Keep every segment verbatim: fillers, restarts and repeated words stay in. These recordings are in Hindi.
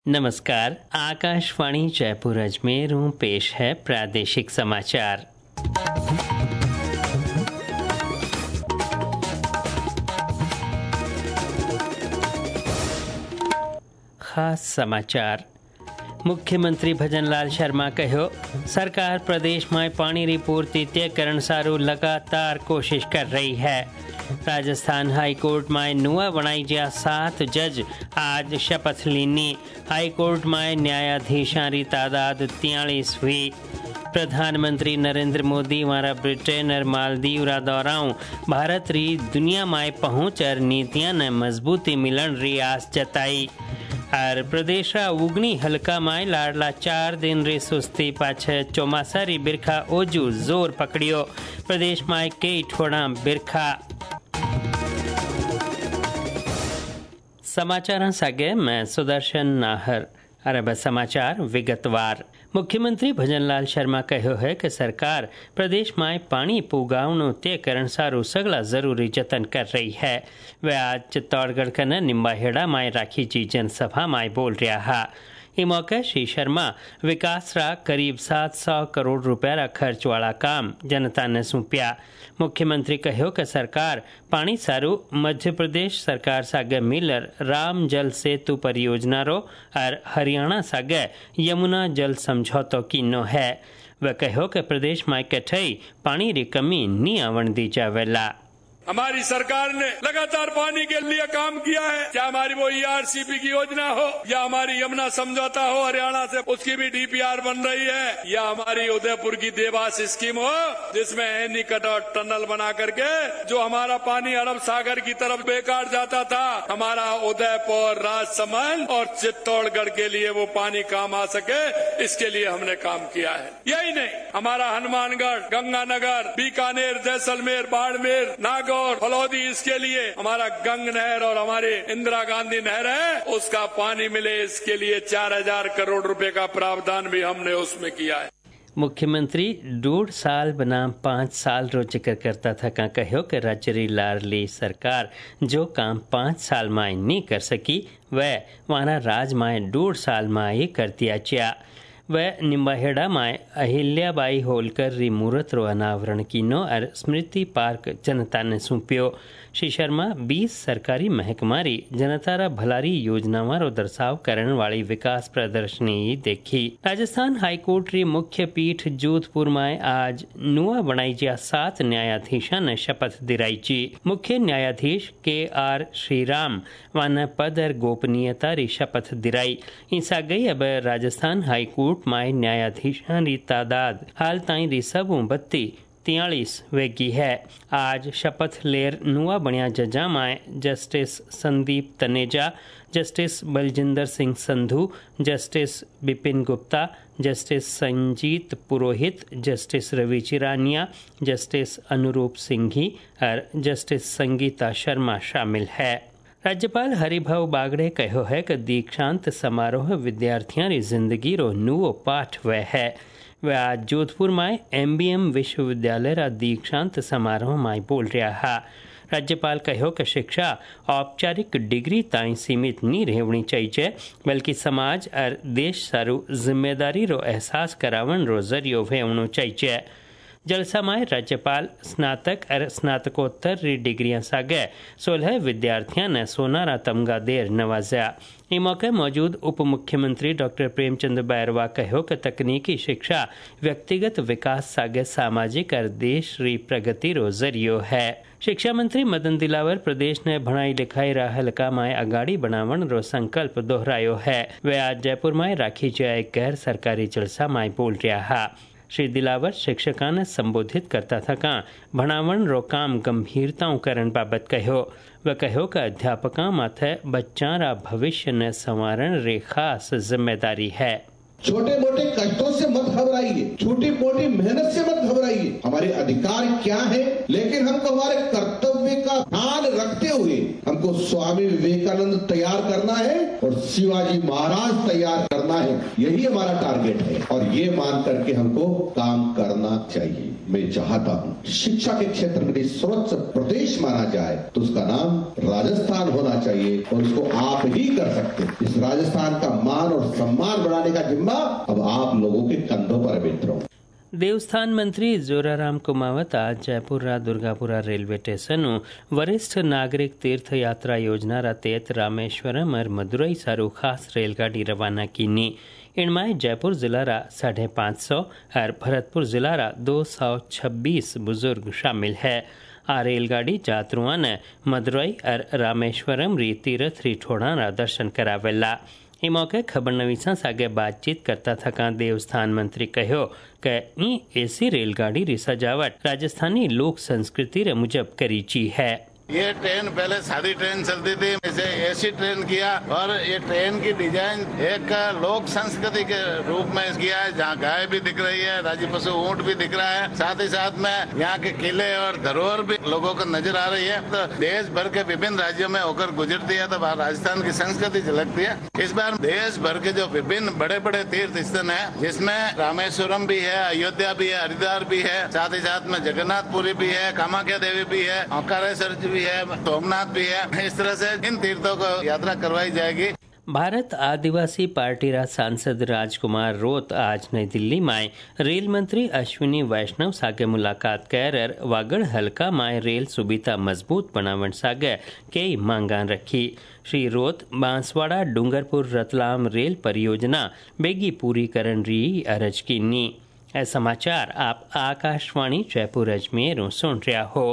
नमस्कार, आकाशवाणी जयपुर अजमेर हूँ। पेश है प्रादेशिक समाचार। खास समाचार। मुख्यमंत्री भजनलाल शर्मा कहो, सरकार प्रदेश में पानी री पूर्ति तय करण सारू लगातार कोशिश कर रही है। राजस्थान हाईकोर्ट में नुआ बनाई गया सात जज आज शपथ लीनी। हाईकोर्ट में न्यायाधीशों की तादाद तियालीस हुई। प्रधानमंत्री नरेंद्र मोदी वारा ब्रिटेन और मालदीव रा दौराओं भारत री दुनिया में पहुंच और नीतियां ने मजबूती मिलन री आस जताई। और प्रदेश रा उगनी हल्का में लाडला चार दिन री सुस्ती पाछे चौमासा री बिरखा ओजू जोर पकड़ियो। प्रदेश में कई ठोड़ा बिरखा। समाचार सागे मैं सुदर्शन नाहर। अरब समाचार विगतवार। मुख्यमंत्री भजनलाल शर्मा कहो है कि सरकार प्रदेश में पानी पुगावनो तय करण सारू सगला जरूरी जतन कर रही है। वे आज चित्तौड़गढ़ कने निम्बाहेड़ा में राखी जी जनसभा में बोल रहा है। इस मौके श्री शर्मा विकास रा करीब सात सौ करोड़ रुपया रा खर्च वाला काम जनता ने सौंप्या। मुख्यमंत्री कहो कि सरकार पानी सारू मध्य प्रदेश सरकार सागे मिलर राम जल सेतु परियोजना रो और हरियाणा सागे यमुना जल समझौतो कीनो है। वह कहो कि प्रदेश में कठई पानी री कमी नी आवण दी जावेला। हमारी सरकार ने लगातार पानी के लिए काम किया है। क्या हमारी वो ई आर सी पी की योजना हो या हमारी यमुना समझौता हो हरियाणा से, उसकी भी डी पी आर बन रही है, या हमारी उदयपुर की देवास स्कीम हो जिसमें एनी कटआउट टनल बना करके जो हमारा पानी अरब सागर की तरफ बेकार जाता था, हमारा उदयपुर, राजसमंद और चित्तौड़गढ़ के लिए वो पानी काम आ सके, इसके लिए हमने काम किया है। यही नहीं, हमारा हनुमानगढ़, गंगानगर, बीकानेर, जैसलमेर, बाड़मेर, नागौर, फलौदी, इसके लिए हमारा गंग नहर और हमारी इंदिरा गांधी नहर है, उसका पानी मिले, इसके लिए चार हजार करोड़ रुपए का प्रावधान भी हमने उसमें किया है। मुख्यमंत्री डेढ़ साल बनाम पाँच साल रो जिक्र करता था। का कहो कि राज्य री लाडली सरकार जो काम पाँच साल में नहीं कर सकी, वह वहां राज में डेढ़ साल में ही कर दिया चा। वह निम्बाहेड़ा में अहिल्याबाई होलकर री मूर्त रो अनावरण कीनो और स्मृति पार्क जनता ने सौंप्यो। श्री शर्मा बीस सरकारी महकमारी जनता रा भलारी योजनावां रो दर्शाव करण वाली विकास प्रदर्शनी देखी। राजस्थान हाईकोर्ट री मुख्य पीठ जोधपुर में आज नुआ बनाई गया सात न्यायाधीशों ने शपथ दिलाई ची। मुख्य न्यायाधीश के आर श्रीराम वाना पद और गोपनीयता री शपथ दिलाई। इंसा गई अब राजस्थान हाईकोर्ट में न्यायाधीशों की तादाद हाल ताई री सबू बत्ती तियालीस वेगी है। आज शपथ लेर नुआ बनिया जजा में justice Sandeep Taneja, justice Baljinder Singh Sandhu, justice Bipin Gupta, justice Sanjeet Purohit, justice Ravi Chirania, justice Anurup Singhi और जस्टिस संगीता शर्मा शामिल है। राज्यपाल हरिभाऊ बागड़े कहो है कि दीक्षांत समारोह विद्यार्थियों की जिंदगी रो नुओ पाठ वह है। वह आज जोधपुर में एम बी एम विश्वविद्यालय रा दीक्षांत समारोह में बोल रहा है। राज्यपाल कहो कि शिक्षा औपचारिक डिग्री ताई सीमित नहीं रहनी चाहिए, बल्कि समाज और देश सारू जिम्मेदारी रो एहसास करावन रो जरियो होना चाहिए। जलसा में राज्यपाल स्नातक और स्नातकोत्तर री डिग्रियां सागे सोलह विद्यार्थियों ने सोनारा तमगा देर नवाजा। इस मौके मौजूद उप मुख्यमंत्री डॉक्टर प्रेमचंद बैरवा कहो कि तकनीकी शिक्षा व्यक्तिगत विकास सागे सामाजिक और देश री प्रगति रो जरियो है। शिक्षा मंत्री मदन दिलावर प्रदेश ने भणाई लिखाई रा हल्का में अगाड़ी बनावन रो संकल्प दोहरायो है। वे आज जयपुर में राखी जाए गैर सरकारी जलसा में बोल रहा है। श्री दिलावर शिक्षकों ने संबोधित करता था का भणावण रो काम गंभीरताओं करण बाबत कहो। वह कहो कि अध्यापकों माथे बच्चा रा भविष्य ने संवारण रे खास जिम्मेदारी है। छोटे मोटे कष्टों से मत घबराइए, छोटी मोटी मेहनत से मत घबराइए। हमारे अधिकार क्या है, लेकिन हमको हमारे कर्तव्य का ध्यान रखते हुए हमको स्वामी विवेकानंद तैयार करना है और शिवाजी महाराज तैयार करना है। यही हमारा टारगेट है और ये मान करके हमको काम करना चाहिए। मैं चाहता हूँ शिक्षा के क्षेत्र में सर्वोच्च प्रदेश माना जाए तो उसका नाम राजस्थान होना चाहिए और उसको आप ही कर सकते हैं। इस राजस्थान का मान और सम्मान बढ़ाने का जिम्मा अब आप लोगों के कंधों पर है मित्रों। देवस्थान मंत्री जोराराम कुमावत आज जयपुर दुर्गापुरा रेलवे स्टेशन वरिष्ठ नागरिक तीर्थ यात्रा योजना तहत रामेश्वरम और मदुरई सारू खास रेलगाड़ी रवाना कीनी। इनमें जयपुर जिला रा साढ़े पाँच सौ और भरतपुर जिला रा दो सौ छब्बीस बुजुर्ग शामिल है। आ रेलगाड़ी यात्रुओं ने मदुरई और रामेश्वरम री तीर्थ री ठोड़ा रा दर्शन करावेला। ई मौके खबर नवीसा सागे बातचीत करता थका देवस्थान मंत्री कहो कि ई ऐसी रेलगाड़ी री सजावट राजस्थानी लोक संस्कृति रे मुजब करी ची है। ये ट्रेन पहले सादी ट्रेन चलती थी, इसे एसी ट्रेन किया और ये ट्रेन की डिजाइन एक लोक संस्कृति के रूप में किया है, जहाँ गाय भी दिख रही है, राजी पशु ऊंट भी दिख रहा है, साथ ही साथ में यहाँ के किले और धरोहर भी लोगों को नजर आ रही है। तो देश भर के विभिन्न राज्यों में होकर गुजरती है तो राजस्थान की संस्कृति झलकती है। इस बार देश भर के जो विभिन्न बड़े बड़े तीर्थ स्थल है, जिसमें रामेश्वरम भी है, अयोध्या भी है, हरिद्वार भी है, साथ ही साथ में जगन्नाथपुरी भी है, कामाख्या देवी भी है, ओंकारेश्वर भी है, सोमनाथ भी है। इस तरह से इन तीर्थों को यात्रा करवाई जाएगी। भारत आदिवासी पार्टी रा सांसद राजकुमार रोत आज नई दिल्ली में रेल मंत्री अश्विनी वैष्णव सागे मुलाकात कर वागड़ हल्का में रेल सुविधा मजबूत बनावन सागे कई मांगा रखी। श्री रोत बांसवाड़ा डूंगरपुर रतलाम रेल परियोजना बेगी पूरी करन री अरज कीनी। ए समाचार आप आकाशवाणी जयपुर अजमेर सुन रहा हो।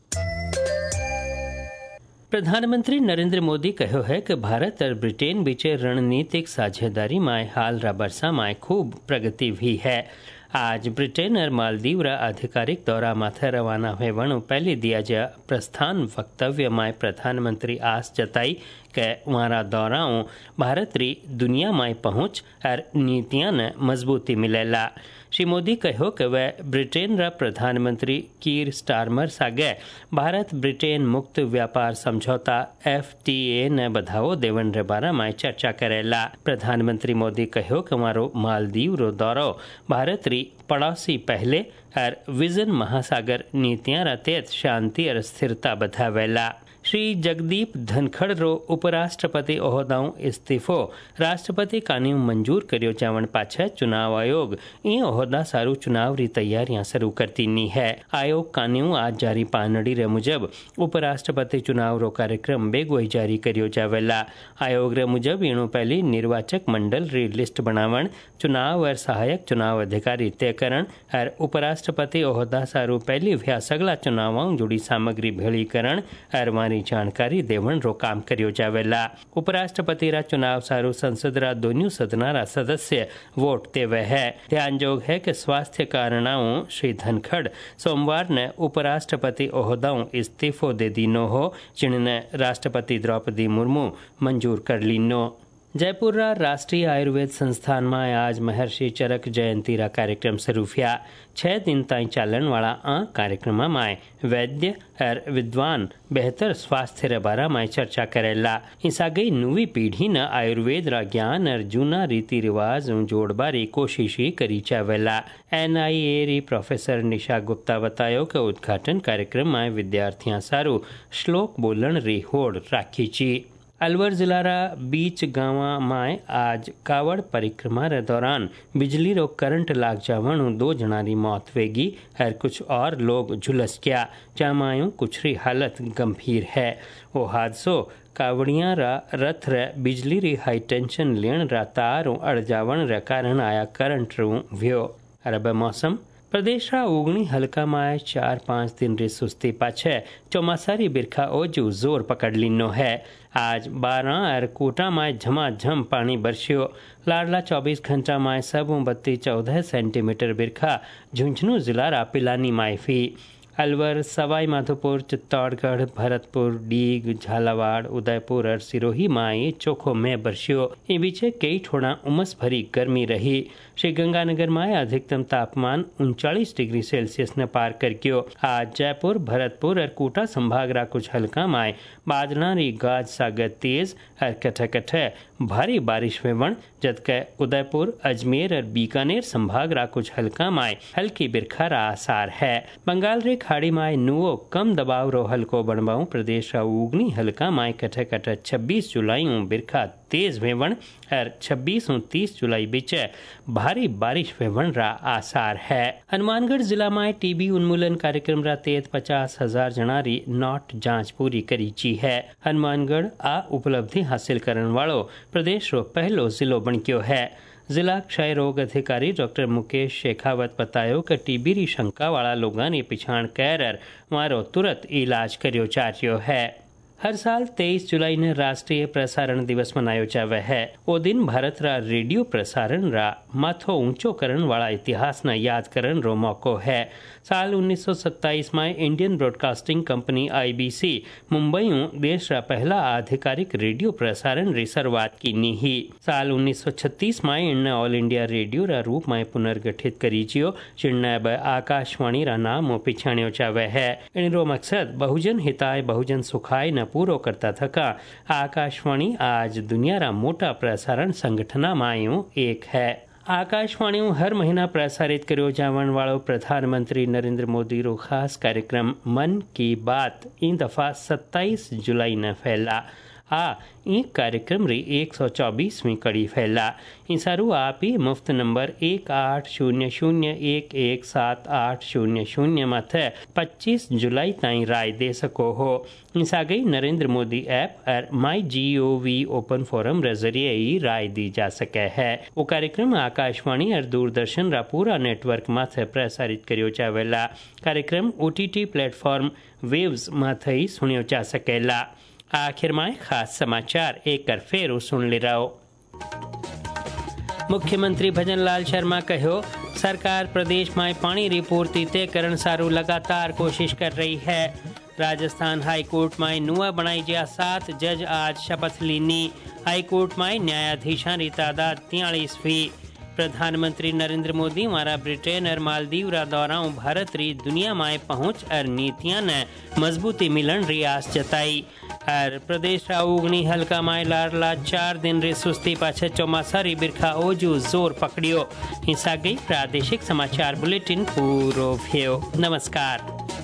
प्रधानमंत्री नरेंद्र मोदी कहो है कि भारत और ब्रिटेन बीचे रणनीतिक साझेदारी में हाल रा बरसा में खूब प्रगति हुई है। आज ब्रिटेन और मालदीव रा आधिकारिक दौरा माथे रवाना हुए वणु पहले दिया जा प्रस्थान वक्तव्य में प्रधानमंत्री आस जताई कि वहां दौराओं भारत री दुनिया में पहुंच और नीतियां ने मजबूती मिलेला। श्री मोदी कहो कि वह ब्रिटेन रा प्रधानमंत्री कीर स्टारमर सागे भारत ब्रिटेन मुक्त व्यापार समझौता एफ टी ए ने बढ़ावो देवन रे बारे में चर्चा करेला। प्रधानमंत्री मोदी कहो कि हमारो मालदीव रो दौरो भारत री पड़ोसी पहले और विजन महासागर नीतियां रा तहत शांति और स्थिरता बढ़ावेला। श्री जगदीप धनखड़ रो उपराष्ट्रपति ओहदाऊ इस्तीफो राष्ट्रपति कानून मंजूर करियो जावन पाछे चुनाव आयोग ई ओहदा सारू चुनाव री तैयारियां शुरू करती नी है। आयोग कानून आज जारी पानड़ी रे मुजब उपराष्ट्रपति चुनाव रो कार्यक्रम बेगोई जारी करियो जावेला। आयोग रे मुजब इणु पहली निर्वाचक मंडल री लिस्ट बनावण, चुनाव और सहायक चुनाव अधिकारी तय करण और उपराष्ट्रपति ओहदा सारू पहली व्या सगला चुनावों जुड़ी सामग्री भेड़ी करण और जानकारी देवण रो काम करियो जावेला। उपराष्ट्रपति रा चुनाव सारू संसद रा दोनों सदना रा सदस्य वोट देवे है। ध्यान जोग है कि स्वास्थ्य कारणों श्री धनखड़ सोमवार ने उपराष्ट्रपति ओहदाऊ इस्तीफो दे दीनो हो, जिन्हें राष्ट्रपति द्रौपदी मुर्मू मंजूर कर लीनो। जयपुर राष्ट्रीय आयुर्वेद संस्थान में आज महर्षि चरक जयंती रा कार्यक्रम शुरू हुआ। छह दिन ताई चालन वाला आ कार्यक्रम में वैद्य और विद्वान बेहतर स्वास्थ्य रे बारे में चर्चा करेला। इसा गई नवी पीढ़ी न आयुर्वेद रा ज्ञान और जूना रीति रिवाज जोड़बारी कोशिश करी चावेला। एन आई ए री प्रोफेसर निशा गुप्ता बतायो कि उद्घाटन कार्यक्रम में विद्यार्थियां सारू श्लोक बोलन री होड़ राखी ची। अलवर जिला रा बीच गांव में आज कावड़ परिक्रमा रे दौरान बिजली रो करंट लाग जावणु दो जना री मौत वेगी और कुछ और लोग झुलस गया। जामायूं कुछ री हालत गंभीर है। वो हादसो कावड़िया रा रथ रे बिजली री हाई टेंशन लेन रा तार अड़ जावण रे कारण आया करंट रू व्यो। अरब मौसम प्रदेश रा ओगणी हल्का में चार पाँच दिन री सुस्ती पाछे चौमासारी बिरखा ओजू जोर पकड़ लीनो है। आज बारह और कोटा में झमाझम पानी बरस्यो। लाडला चौबीस घंटा में सब बत्ती चौदह सेंटीमीटर बिरखा झुंझुनू जिला रा पिलानी में हुई। अलवर, सवाई माधोपुर, चित्तौड़गढ़, भरतपुर, डीग, झालावाड़, उदयपुर और सिरोही माए चोखो में बरसियो। इन बीचे कई ठोड़ा उमस भरी गर्मी रही। श्रीगंगानगर में अधिकतम तापमान उनचालीस डिग्री सेल्सियस ने पार कर गयो। आज जयपुर, भरतपुर और कोटा संभाग रा कुछ हल्का माए बादलों री गाज सागर तेज और कटे कटे भारी बारिश वेवण, जबकि उदयपुर, अजमेर और बीकानेर संभाग रा कुछ हल्का माए हल्की बिरखा रा आसार है। बंगाल रे खाड़ी माए नुओ कम दबाव रो हल्को बनवाऊ प्रदेश रा उगनी हल्का माए कटे कटे छब्बीस जुलाई बिरखा तेज वेवण और छब्बीस और तीस जुलाई बीच भारी बारिश वेवण रा आसार है। हनुमानगढ़ जिला में टीबी उन्मूलन कार्यक्रम रा तहत पचास हजार जनारी नॉट जांच पूरी करी ची है। हनुमानगढ़ आ उपलब्धि हासिल करने वालों प्रदेश रो पहलो जिलो बन गयो है। जिला क्षय रोग अधिकारी डॉक्टर मुकेश शेखावत बतायो कि टीबी री शंका वाला लोगों ने पिछाण कर मारो तुरंत इलाज करियो जा रह्यो है। हर साल तेईस जुलाई ने राष्ट्रीय प्रसारण दिवस मनायो जावे है। वो दिन भारत रा रेडियो प्रसारण रा माथो ऊंचो करण वाला इतिहास न याद करन रो मौको है। साल उन्नीस सौ सत्ताईस में Indian broadcasting company IBC Mumbai देश रा पहला आधिकारिक रेडियो प्रसारण री शुरुआत की नी ही। साल उन्नीस सौ छत्तीस में इनने ऑल इंडिया रेडियो रा रूप में पुनर्गठित करी जियो, जिनने अब आकाशवाणी रा नाम पिछाण्यो जावे है। इन रो मकसद बहुजन हिताय बहुजन सुखाय न पूरो करता थका। आकाशवाणी आज दुनिया रा मोटा प्रसारण संगठना मायूं एक है। आकाशवाणी हर महीना प्रसारित करो जावन वालों प्रधानमंत्री नरेंद्र मोदी रो खास कार्यक्रम मन की बात इन दफा सत्ताईस जुलाई न फैला। आ ई कार्यक्रम री एक सौ चौबीसवीं कड़ी फैला। इंसारू आप ही मुफ्त नंबर एक आठ शून्य शून्य एक एक सात आठ शून्य शून्य माथे पच्चीस जुलाई ताई राय दे सको हो। इंसा गई नरेंद्र मोदी ऐप और my G O V open forum रे जरिए ही राय दी जा सके है। वो कार्यक्रम आकाशवाणी और दूरदर्शन रा पूरा नेटवर्क माथे प्रसारित करियो जावेला। कार्यक्रम ओटीटी प्लेटफॉर्म वेव्स माथे ही सुनियो जा सकेला। आखिर में खास समाचार एक कर फेर सुन ले रहो। मुख्यमंत्री भजन लाल शर्मा कहो, सरकार प्रदेश में पानी री पूर्ति तय करण सारू लगातार कोशिश कर रही है। राजस्थान हाईकोर्ट में नुआ बनाई जा सात जज आज शपथ लीनी। हाईकोर्ट में न्यायाधीशों की तादाद तियालीस हुई। प्रधानमंत्री नरेंद्र मोदी हमारा ब्रिटेन और मालदीव रा दौरा भारत री दुनिया में पहुंच और नीतियां ने मजबूती मिलन री आस जताई। और प्रदेश रा उगनी हल्का माय लारला चार दिन रे सुस्ती पाछे चौमासा री बिरखा ओजू जोर पकड़ियो। हिस्सा गई प्रादेशिक समाचार बुलेटिन पूरो भयो। नमस्कार।